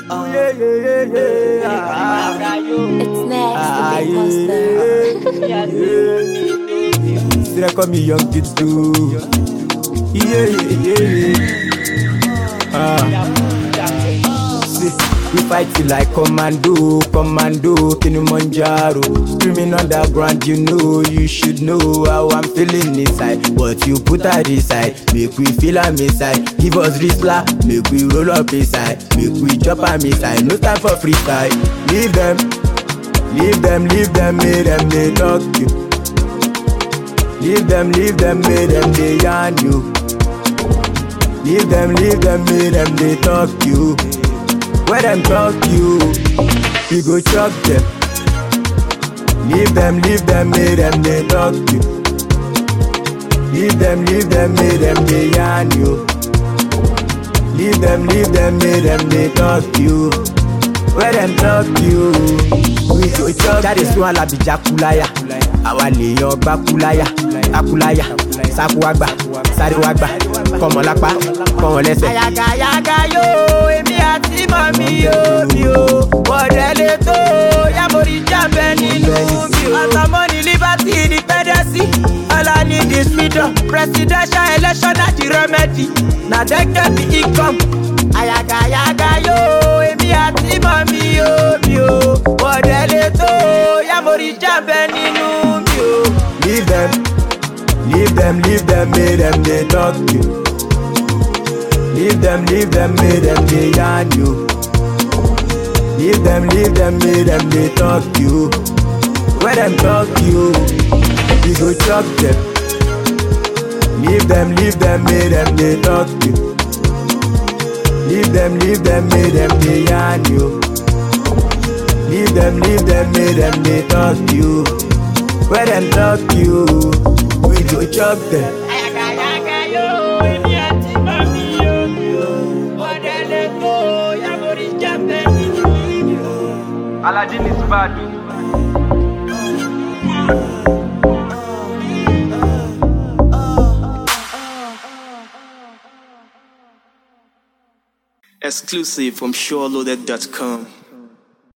It's next, the big monster. Still call me young kids do. See, we fight you like commando, Kilimanjaro. Screaming underground, you should know how I'm feeling inside. But you put her aside, make we feel am inside. Give us Rizla, make we roll up inside. Make we chop am inside, no time for freestyle. Leave them, make them they talk you. Leave them, make them they yarn you. Leave them, make them they talk you. Where them talk you, we go chop them. Leave them, make them they talk you. Leave them, make them they yarn you. Leave them, make them they talk you. Where them talk you, we go chop. That is why I be Jakulaya. Àwa lèèyàn gbá kúláyà, akúláyà, sákúwàgbà, sáréwàgbà, kọmọ lápá, kọmọ lẹ́sẹ̀. Àyàgàyàgà yóò, èmi àti mọ̀mí yóò bí o. Bọ̀dẹ̀ lè tó, yàmórí jàmbẹ́ nínú bí o. Àtàmọ́ ní liberty independence, all I need is freedom. Presidential election na the remedy, na dem get the income. Àyàgàyàgà yóò, èmi àti mọ̀mí yóò bí o. Bọ̀dẹ̀ lè tó, yàmórí jàmbẹ́ nínú. Leave them, make them they talk you. Leave them, make them they yarn you. Leave them, make them they talk you. Where them talk you, we go chop them. Leave them, make them they talk you. Leave them, make them they yarn you. Leave them, make them they talk you. Where them talk you, we go chop them. Aladdin is bad. Exclusive from SureLoaded.com.